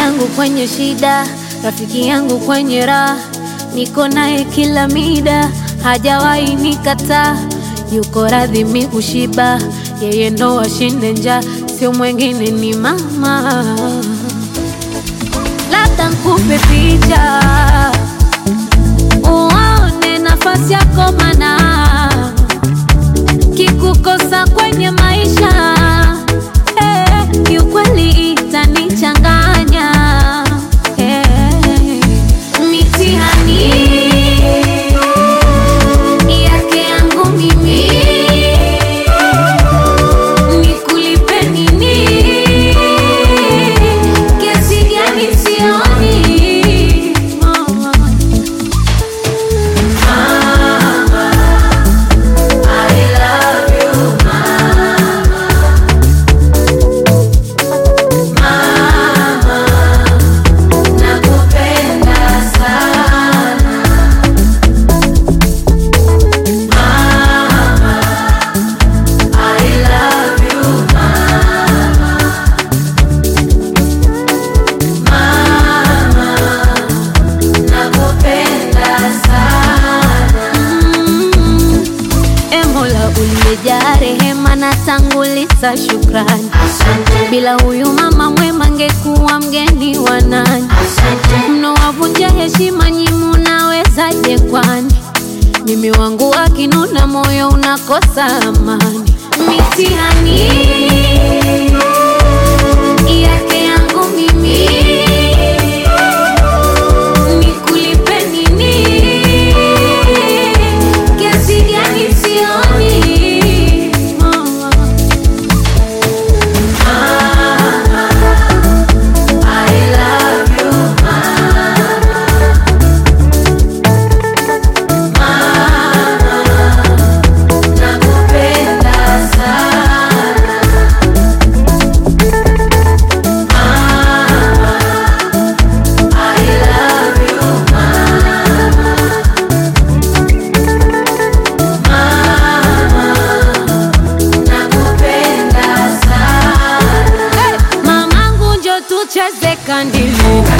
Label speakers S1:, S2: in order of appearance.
S1: yangu kwenye shida, rafiki yangu kwenye raha, niko naye kila mida, hajawahi nikataa. Yuko radhi mimi kushiba, yeye ndo ashinde njaa, sio mwingine ni mama. Labda nikupe picha uone nafasi yako, mana kikukosa kwenye maisha kiukweli itanichanganya. Mitihani yake yangu mimi, nikulipe nini? Kiasi gani sioni. Mama, I love you mama, nakupenda sana mama, I love you mama, nakupenda sana. Mola uliyejaa rehema, natanguliza shukrani. Bila huyu mama mwema ngekuwa mgeni wa nani? Mnowavunja heshima nyi, munawezaje kwani? Mimi wangu akinuna moyo unakosa amani. Mitihani yake yangu mimi, nikulipe nini? Kiasi gani sioni. Mama, I love you mama, nakupenda sana mama, I love you nakupenda sana. Mamangu njo tucheze kandili.